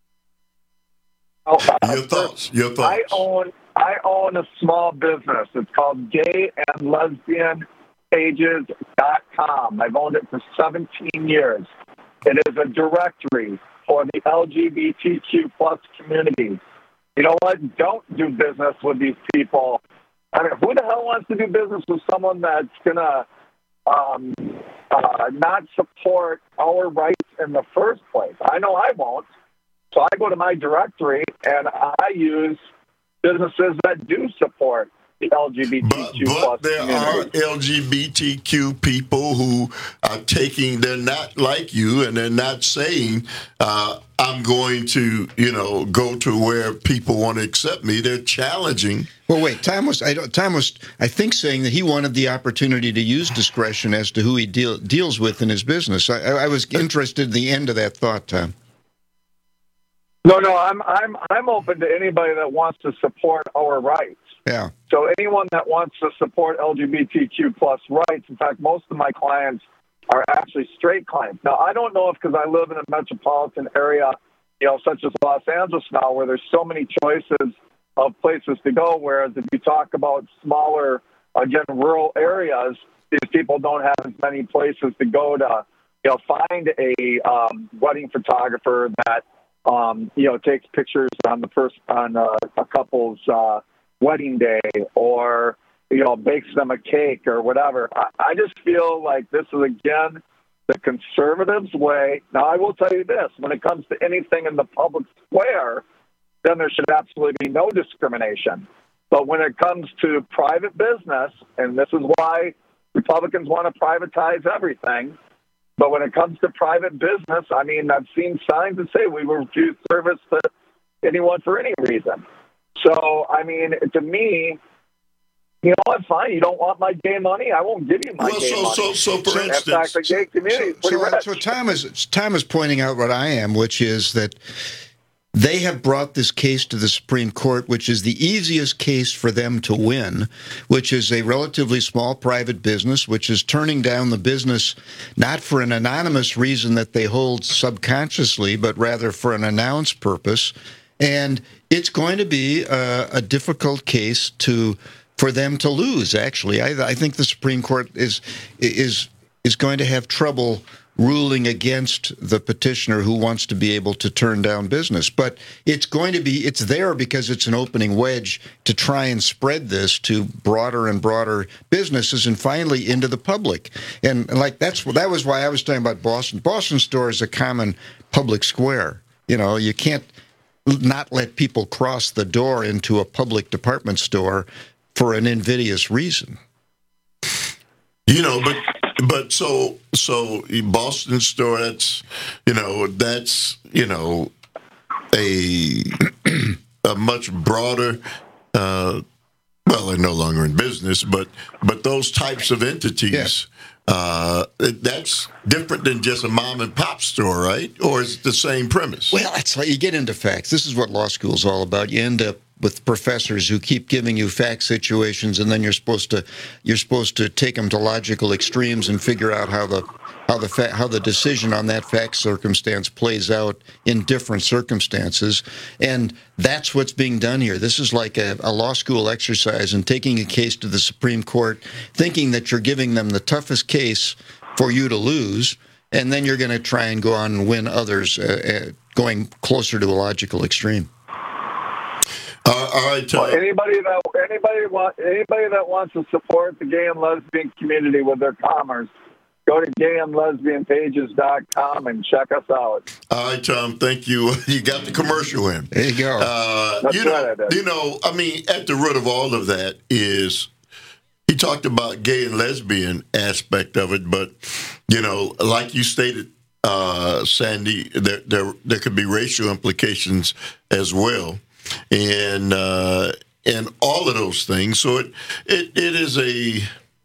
Oh, uh, your thoughts. Your thoughts. I own I own a small business. It's called Gay and Lesbian Pages dot com. I've owned it for seventeen years. It is a directory for the L G B T Q plus community. You know what? Don't do business with these people. I mean, who the hell wants to do business with someone that's going to um, uh, not support our rights in the first place? I know I won't. So I go to my directory and I use businesses that do support the L G B T Q but, plus but there community. are L G B T Q people who are taking, they're not like you, and they're not saying, uh, I'm going to, you know, go to where people want to accept me. They're challenging. Well, wait, Tom was, I, Tom was, I think, saying that he wanted the opportunity to use discretion as to who he deal, deals with in his business. I, I was interested in the end of that thought, Tom. No, no, I'm I'm I'm open to anybody that wants to support our rights. Yeah. So anyone that wants to support L G B T Q plus rights, in fact, most of my clients are actually straight clients. Now, I don't know if because I live in a metropolitan area, you know, such as Los Angeles now, where there's so many choices of places to go, whereas if you talk about smaller, again, rural areas, these people don't have as many places to go to, you know, find a um, wedding photographer that, um, you know, takes pictures on the first, on uh, a couple's uh, wedding day, or, you know, bakes them a cake or whatever. I, I just feel like this is, again, the conservatives' way. Now, I will tell you this, when it comes to anything in the public square, then there should absolutely be no discrimination. But when it comes to private business, and this is why Republicans want to privatize everything, but when it comes to private business, I mean, I've seen signs that say we refuse service to anyone for any reason. So, I mean, to me, you know what, fine, you don't want my gay money, I won't give you my well, gay so, money. So, so, for in instance... In fact, the gay community is pretty so, rich. so Tom is, Tom is pointing out what I am, which is that they have brought this case to the Supreme Court, which is the easiest case for them to win, which is a relatively small private business, which is turning down the business not for an anonymous reason that they hold subconsciously, but rather for an announced purpose. And it's going to be a, a difficult case to for them to lose, actually. I, I think the Supreme Court is is is going to have trouble ruling against the petitioner who wants to be able to turn down business. But it's going to be, it's there because it's an opening wedge to try and spread this to broader and broader businesses and finally into the public. And like that's that was why I was talking about Boston. Boston Store is a common public square. You know, you can't not let people cross the door into a public department store for an invidious reason. You know, but but so so Boston Store, that's you know that's you know a a much broader. Uh, well, they're no longer in business, but but those types of entities. Yeah. Uh, that's different than just a mom and pop store, right? Or is it the same premise? Well, that's how you get into facts. This is what law school is all about. You end up with professors who keep giving you fact situations, and then you're supposed to you're supposed to take them to logical extremes and figure out how the how the fa- how the decision on that fact circumstance plays out in different circumstances. And that's what's being done here. This is like a, a law school exercise in taking a case to the Supreme Court, thinking that you're giving them the toughest case for you to lose, and then you're going to try and go on and win others, uh, uh, going closer to a logical extreme. Uh, all right, Tom. Well, anybody that anybody want anybody that wants to support the gay and lesbian community with their commerce, go to gay and lesbian pages dot com and check us out. All right, Tom. Thank you. You got the commercial in. There you go. Uh, That's you know, right, I did. you know. I mean, at the root of all of that is he talked about gay and lesbian aspect of it, but you know, like you stated, uh, Sandy, there there there could be racial implications as well. And uh, and all of those things. So it it, it is a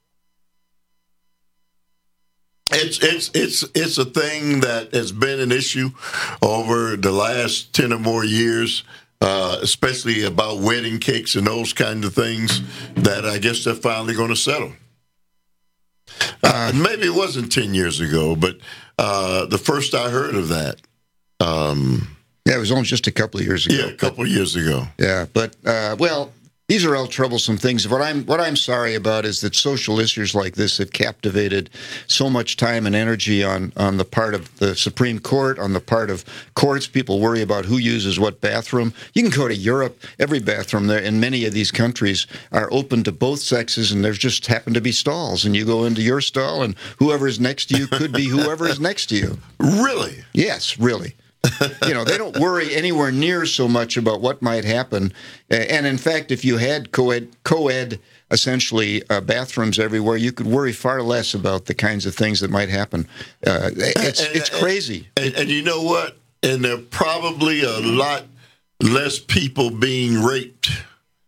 it's it's it's it's a thing that has been an issue over the last ten or more years, uh, especially about wedding cakes and those kind of things that I guess they're finally going to settle. Uh, maybe it wasn't ten years ago, but uh, the first I heard of that. Um, Yeah, it was only just a couple of years ago. Yeah, a couple of years ago. Yeah, but uh, well, these are all troublesome things. What I'm what I'm sorry about is that social issues like this have captivated so much time and energy on on the part of the Supreme Court, on the part of courts. People worry about who uses what bathroom. You can go to Europe; every bathroom there in many of these countries are open to both sexes, and there's just happen to be stalls. And you go into your stall, and whoever is next to you could be whoever is next to you. Really? Yes, really. You know, they don't worry anywhere near so much about what might happen. And in fact, if you had co-ed, co-ed essentially uh, bathrooms everywhere, you could worry far less about the kinds of things that might happen. Uh, it's and, it's crazy. And, and, and you know what? And there are probably a lot less people being raped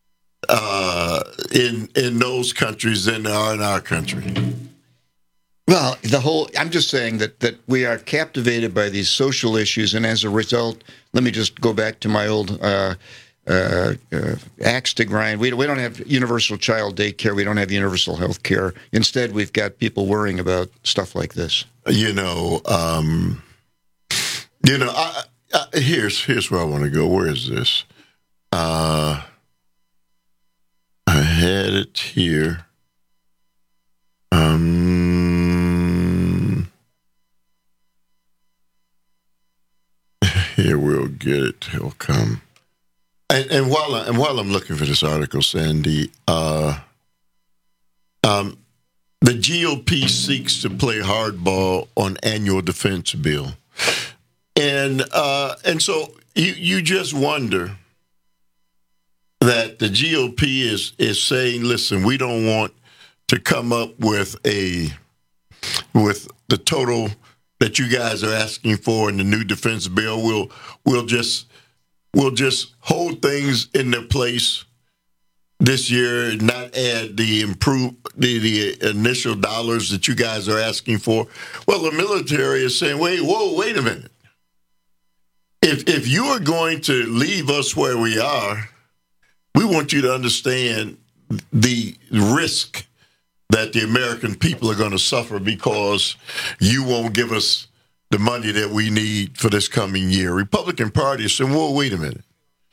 uh, in in those countries than there are in our country. Well, the whole, I'm just saying that, that we are captivated by these social issues, and as a result, let me just go back to my old uh, uh, uh, axe to grind. We, we don't have universal child daycare. We don't have universal health care. Instead, we've got people worrying about stuff like this. You know, um, you know, I, I, here's here's where I want to go. Where is this? Uh, I had it here. Um, here we'll get it. He'll come. And, and while I, and while I'm looking for this article, Sandy, uh, um, the G O P seeks to play hardball on annual defense bill, and uh, and so you you just wonder that the G O P is is saying, listen, we don't want to come up with a with the total that you guys are asking for in the new defense bill. We'll we'll just we'll just hold things in their place this year and not add the improve the, the initial dollars that you guys are asking for. Well, the military is saying, wait, whoa, wait a minute. If if you are going to leave us where we are, we want you to understand the risk that the American people are going to suffer because you won't give us the money that we need for this coming year. Republican Party is saying, well, wait a minute.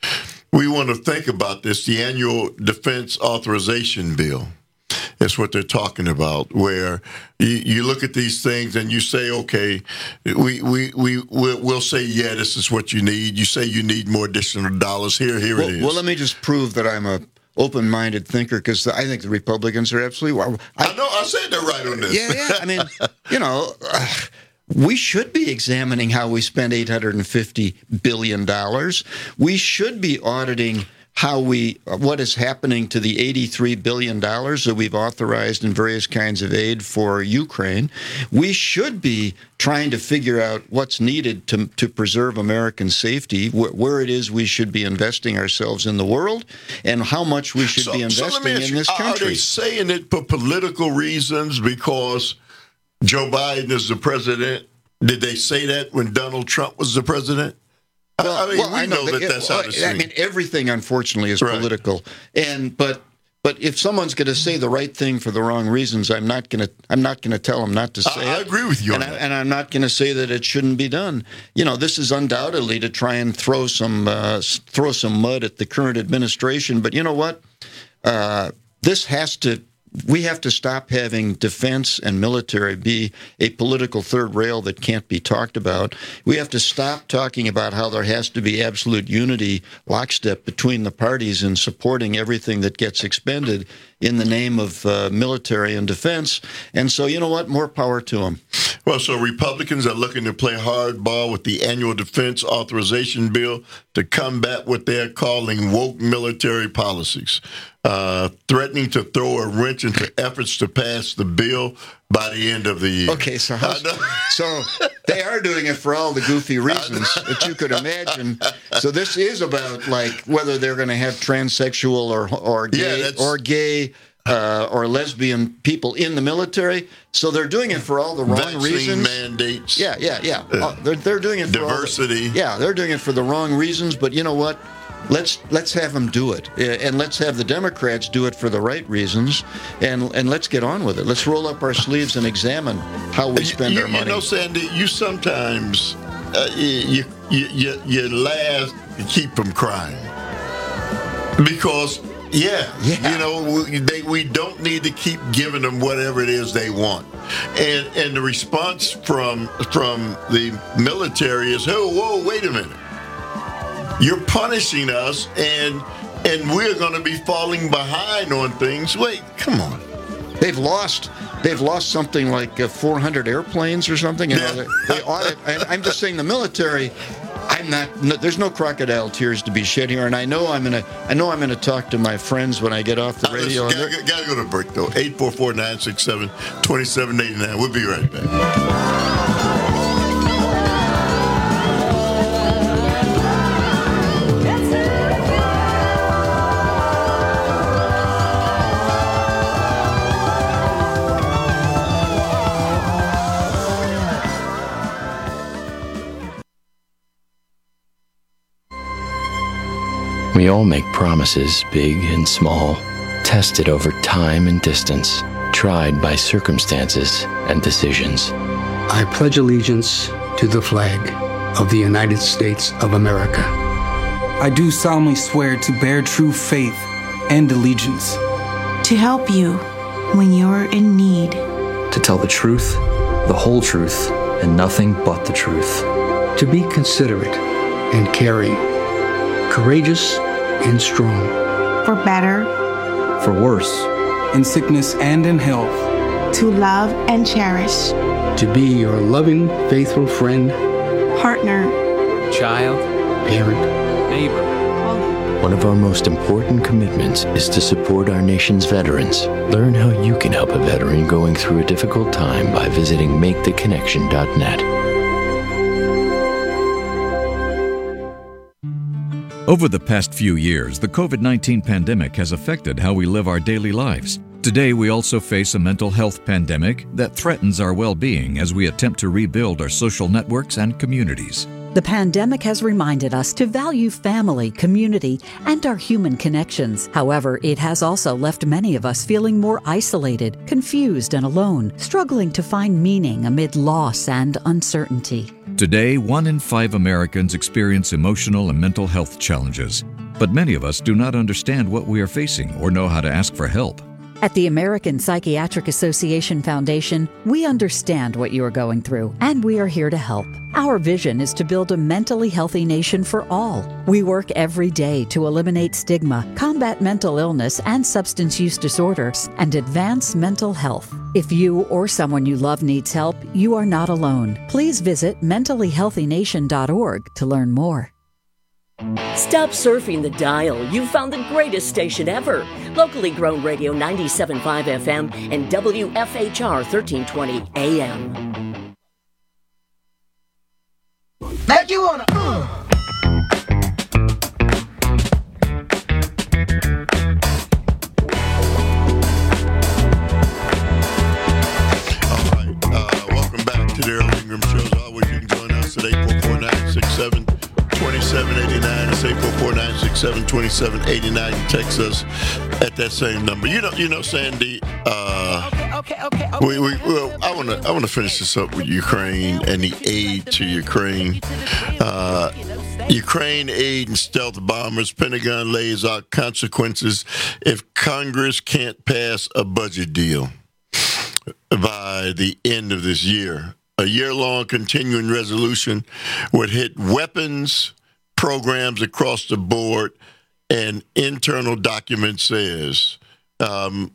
We want to think about this, the annual defense authorization bill. That's what they're talking about, where you, you look at these things and you say, okay, we, we, we, we'll, we'll say, yeah, this is what you need. You say you need more additional dollars. Here, here well, it is. Well, let me just prove that I'm a open-minded thinker, because I think the Republicans are absolutely... I, I know, I said they're right on this. Yeah, yeah, I mean, you know... Uh, we should be examining how we spend eight hundred fifty billion dollars. We should be auditing how we, what is happening to the eighty-three billion dollars that we've authorized in various kinds of aid for Ukraine. We should be trying to figure out what's needed to to preserve American safety, wh- where it is we should be investing ourselves in the world, and how much we should so, be investing so in this country. Are they saying it for political reasons because Joe Biden is the president? Did they say that when Donald Trump was the president? Well, I mean, well, we I know, know that it, that's well, how to I mean, everything, unfortunately, is right. political. And but but if someone's going to say the right thing for the wrong reasons, I'm not going to I'm not going to tell them not to say I, it. I agree with you, and, on I, that. and I'm not going to say that it shouldn't be done. You know, this is undoubtedly to try and throw some uh, throw some mud at the current administration. But you know what? Uh, this has to. We have to stop having defense and military be a political third rail that can't be talked about. We have to stop talking about how there has to be absolute unity, lockstep between the parties in supporting everything that gets expended in the name of uh, military and defense. And so, you know what? More power to them. Well, so Republicans are looking to play hardball with the annual defense authorization bill to combat what they're calling woke military policies, uh, threatening to throw a wrench into efforts to pass the bill by the end of the year. Okay, so how, so they are doing it for all the goofy reasons that you could imagine. So this is about like whether they're going to have transsexual or or gay yeah, or gay. Uh, or lesbian people in the military, so they're doing it for all the wrong Vaccine reasons. mandates. Yeah, yeah, yeah. Uh, they're they're doing it for diversity. All the, yeah, they're doing it for the wrong reasons. But you know what? Let's let's have them do it, and let's have the Democrats do it for the right reasons, and and let's get on with it. Let's roll up our sleeves and examine how we spend you, our money. You know, Sandy, you sometimes uh, you, you you you laugh to keep from crying because. Yeah, yeah, you know, we, they, we don't need to keep giving them whatever it is they want, and and the response from from the military is, "Oh, whoa, wait a minute! You're punishing us, and and we're going to be falling behind on things. Wait, come on." They've lost. They've lost something like uh, four hundred airplanes or something. You know, Yeah. they, they audit. And I'm just saying, the military. I'm not. No, there's no crocodile tears to be shed here, and I know I'm gonna. I know I'm gonna talk to my friends when I get off the Uh, radio. listen, gotta, gotta go to break though. eight four four, nine six seven, two seven eight nine. We'll be right back. We all make promises, big and small, tested over time and distance, tried by circumstances and decisions. I pledge allegiance to the flag of the United States of America. I do solemnly swear to bear true faith and allegiance. To help you when you're in need. To tell the truth, the whole truth, and nothing but the truth. To be considerate and caring, courageous and strong. For better. For worse. In sickness and in health. To love and cherish. To be your loving, faithful friend. Partner. Child. Parent. Neighbor. One of our most important commitments is to support our nation's veterans. Learn how you can help a veteran going through a difficult time by visiting make the connection dot net. Over the past few years, the COVID nineteen pandemic has affected how we live our daily lives. Today, we also face a mental health pandemic that threatens our well-being as we attempt to rebuild our social networks and communities. The pandemic has reminded us to value family, community, and our human connections. However, it has also left many of us feeling more isolated, confused, and alone, struggling to find meaning amid loss and uncertainty. Today, one in five Americans experience emotional and mental health challenges, but many of us do not understand what we are facing or know how to ask for help. At the American Psychiatric Association Foundation, we understand what you are going through, and we are here to help. Our vision is to build a mentally healthy nation for all. We work every day to eliminate stigma, combat mental illness and substance use disorders, and advance mental health. If you or someone you love needs help, you are not alone. Please visit mentally healthy nation dot org to learn more. Stop surfing the dial. You've found the greatest station ever. Locally grown radio ninety-seven point five F M and W F H R thirteen twenty A M. Make you wanna, uh. All right. Uh, welcome back to the Earl Ingram Show. As always, you can join us at eight four four, nine six seven, two seven eight nine. It's eight four four, nine six seven, two seven eight nine. You text us at that same number. You know, you know, Sandy. Uh, okay, okay, okay, okay. We, we, well, I want to, I want to finish this up with Ukraine and the aid to Ukraine. Uh, Ukraine aid and stealth bombers. Pentagon lays out consequences if Congress can't pass a budget deal by the end of this year. A year-long continuing resolution would hit weapons programs across the board, and internal document says um,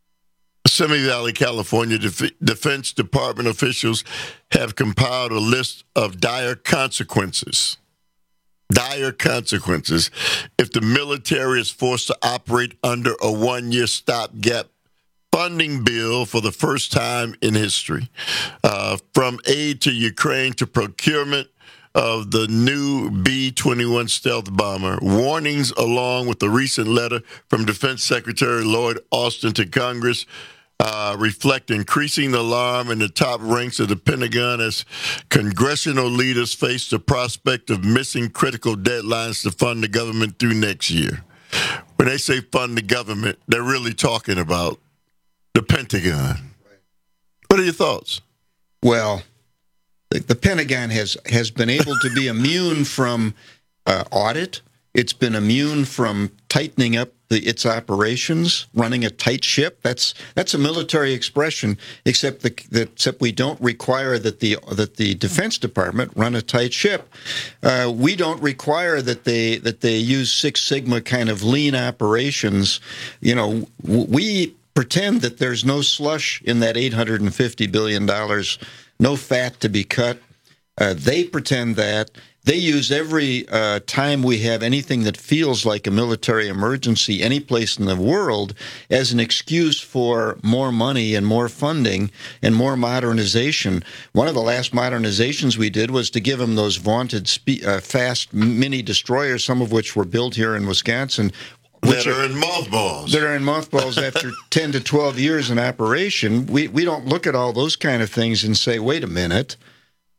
Simi Valley, California Def- Defense Department officials have compiled a list of dire consequences. Dire consequences if the military is forced to operate under a one-year stopgap funding bill for the first time in history, uh, from aid to Ukraine to procurement of the new B twenty-one stealth bomber. Warnings along with the recent letter from Defense Secretary Lloyd Austin to Congress uh, reflect increasing alarm in the top ranks of the Pentagon as congressional leaders face the prospect of missing critical deadlines to fund the government through next year. When they say fund the government, they're really talking about the Pentagon. What are your thoughts? Well, the, the Pentagon has, has been able to be immune from uh, audit. It's been immune from tightening up the, its operations, running a tight ship. That's that's a military expression, except the, that except we don't require that the that the Defense Department run a tight ship. Uh, we don't require that they that they use Six Sigma kind of lean operations. You know, we pretend that there's no slush in that eight hundred fifty billion dollars, no fat to be cut. Uh, they pretend that. They use every uh, time we have anything that feels like a military emergency any place in the world as an excuse for more money and more funding and more modernization. One of the last modernizations we did was to give them those vaunted spe- uh, fast mini destroyers, some of which were built here in Wisconsin. That are in mothballs. That are in mothballs after ten to twelve years in operation. We we don't look at all those kind of things and say, wait a minute,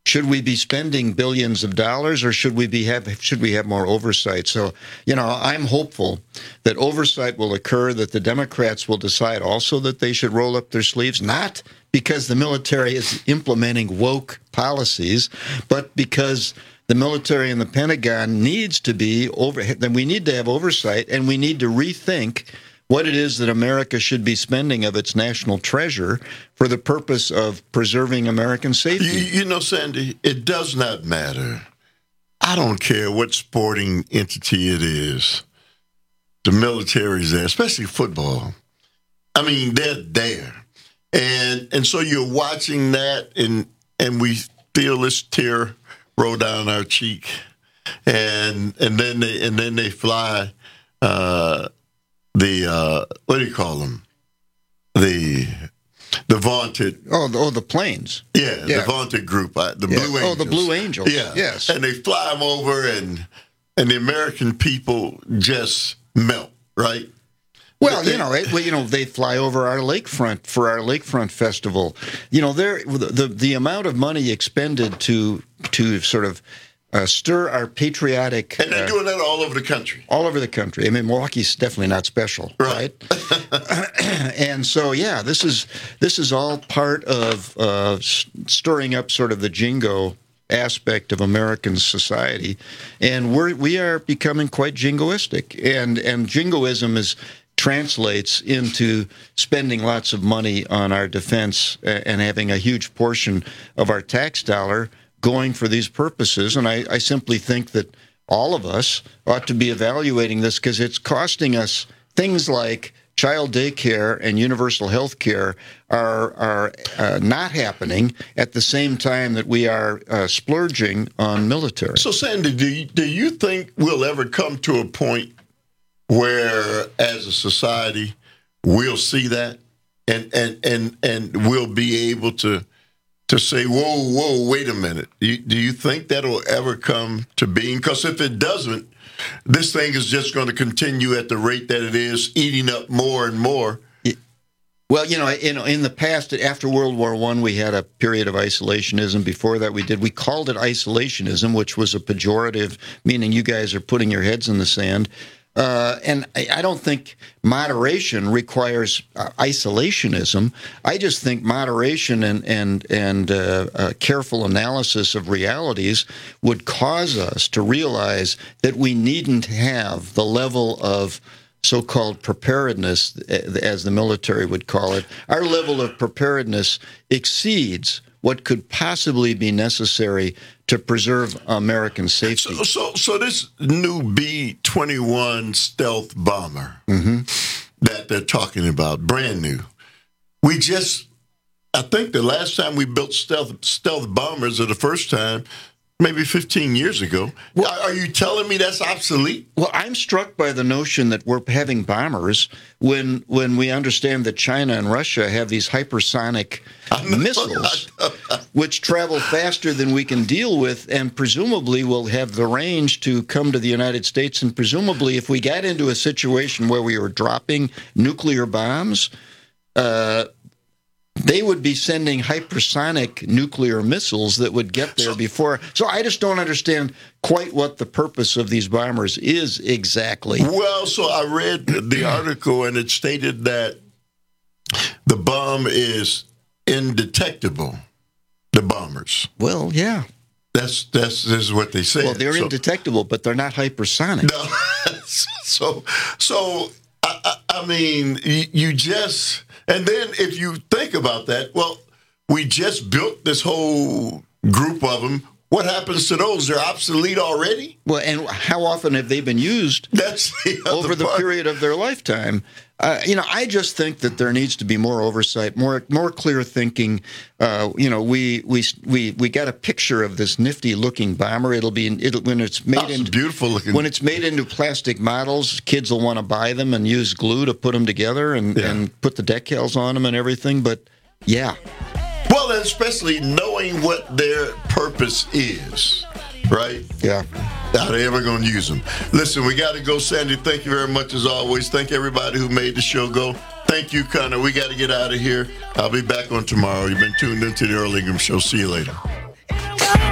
Should we be spending billions of dollars, or should we be have should we have more oversight? So, you know, I'm hopeful that oversight will occur, that the Democrats will decide also that they should roll up their sleeves, not because the military is implementing woke policies, but because the military and the Pentagon needs to be over. Then we need to have oversight, and we need to rethink what it is that America should be spending of its national treasure for the purpose of preserving American safety. You, you know, Sandy, it does not matter. I don't care what sporting entity it is. The military's there, especially football. I mean, they're there. And and so you're watching that, and and we feel this tear roll down our cheek. And and then they and then they fly uh The uh, what do you call them? The the vaunted oh the, oh the planes yeah, yeah. the vaunted group uh, the yeah. Blue Angels oh the Blue Angels yeah yes, and they fly them over, and and the American people just melt, right? Well, you know, it, well, you know, they fly over our lakefront for our lakefront festival. You know, there the, the the amount of money expended to to sort of Uh, stir our patriotic... And they're uh, doing that all over the country. All over the country. I mean, Milwaukee's definitely not special, right? right? And so, yeah, this is this is all part of uh, stirring up sort of the jingo aspect of American society. And we're, we are becoming quite jingoistic. And, and jingoism is translates into spending lots of money on our defense and having a huge portion of our tax dollar going for these purposes. And I, I simply think that all of us ought to be evaluating this, because it's costing us things like child daycare and universal health care are, are uh, not happening at the same time that we are uh, splurging on military. So, Sandy, do you, do you think we'll ever come to a point where, as a society, we'll see that and, and, and, and we'll be able to to say, whoa, whoa, wait a minute. You, do you think that'll ever come to being? Because if it doesn't, this thing is just going to continue at the rate that it is, eating up more and more. Well, you know, in, in the past, after World War One, we had a period of isolationism. Before that, we did. We called it isolationism, which was a pejorative, meaning you guys are putting your heads in the sand. Uh, and I, I don't think moderation requires uh, isolationism. I just think moderation and and and uh, uh, careful analysis of realities would cause us to realize that we needn't have the level of so-called preparedness, as the military would call it. Our level of preparedness exceeds what could possibly be necessary to preserve American safety. So, so, so this new B twenty-one stealth bomber mm-hmm. that they're talking about, brand new. We just, I think the last time we built stealth stealth bombers, or the first time, maybe fifteen years ago. Well, are you telling me that's obsolete? Well, I'm struck by the notion that we're having bombers when when we understand that China and Russia have these hypersonic missiles, which travel faster than we can deal with, and presumably will have the range to come to the United States. And presumably, if we got into a situation where we were dropping nuclear bombs, uh, they would be sending hypersonic nuclear missiles that would get there before. So I just don't understand quite what the purpose of these bombers is exactly. Well, so I read the article, and it stated that the bomb is indetectable, the bombers. Well, yeah. That's that's this is what they say. Well, they're so, indetectable, but they're not hypersonic. No. so, so I, I, I mean, you, you just... And then if you think about that, well, we just built this whole group of them. What happens to those? They're obsolete already? Well, and how often have they been used That's the over the part. period of their lifetime? Uh, you know, I just think that there needs to be more oversight, more more clear thinking. Uh, you know, we we we we got a picture of this nifty looking bomber. It'll be it'll when it's made into beautiful looking. When it's made into plastic models, kids will want to buy them and use glue to put them together and, yeah. and put the decals on them and everything. But yeah, well, and especially knowing what their purpose is, right? Yeah. Are they ever going to use them? Listen, we got to go, Sandy. Thank you very much as always. Thank everybody who made the show go. Thank you, Connor. We got to get out of here. I'll be back on tomorrow. You've been tuned into the Earl Ingram Show. See you later.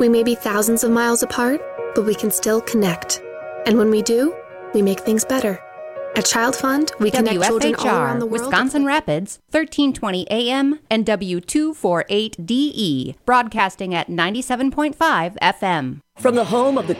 We may be thousands of miles apart, but we can still connect. And when we do, we make things better. At Child Fund, we connect children all around the world. Wisconsin Rapids, thirteen twenty A M and W two forty-eight D E, broadcasting at ninety-seven point five F M. From the home of the